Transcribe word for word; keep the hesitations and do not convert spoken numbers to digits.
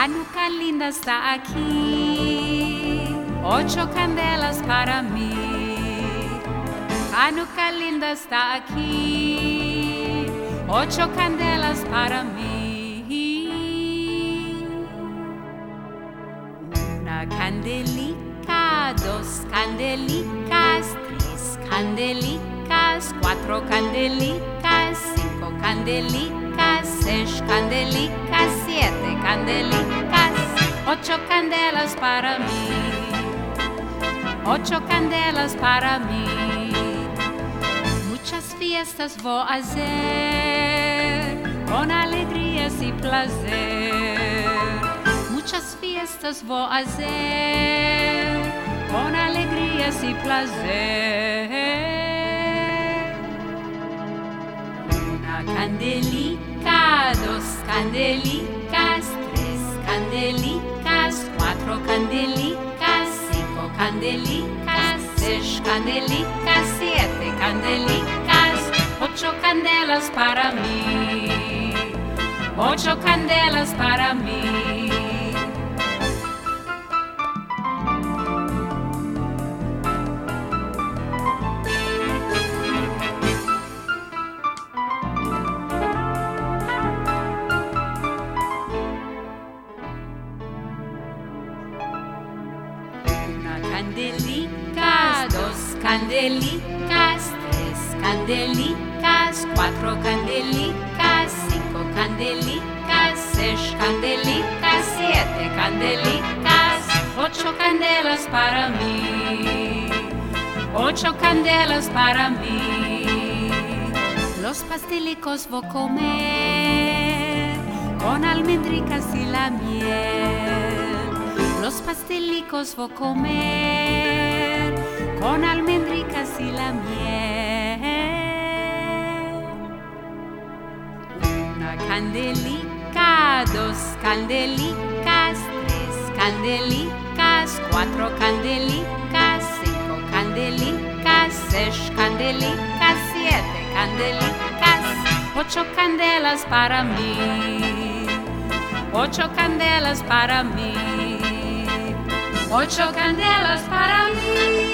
Hanukkah linda está aquí, ocho candelas para mí. Hanukkah linda está aquí, ocho candelas para mí. Una candelica, dos candelicas, tres candelicas, cuatro candelicas, cinco candelicas, seis candelicas, siete candelicas, ocho candelas para mí, ocho candelas para mí. Muchas fiestas voy a hacer con alegrías y placer. Muchas fiestas voy a hacer con alegrías y placer. Una candelica, dos candelicas, tres candelicas, cuatro candelicas, cinco candelicas, seis candelicas, siete candelicas, ocho candelas para mí, ocho candelas para mí. Candelica, dos candelicas, tres candelicas, cuatro candelicas, cinco candelicas, seis candelicas, siete candelicas, ocho candelas para mí, ocho candelas para mí. Los pastelicos voy a comer con almendricas y la miel. Los pastelicos voy a comer con almendricas y la miel. Una candelica, dos candelicas, tres candelicas, cuatro candelicas, cinco candelicas, seis candelicas, siete candelicas, ocho candelas para mí, ocho candelas para mí. Ocho candelas para mí.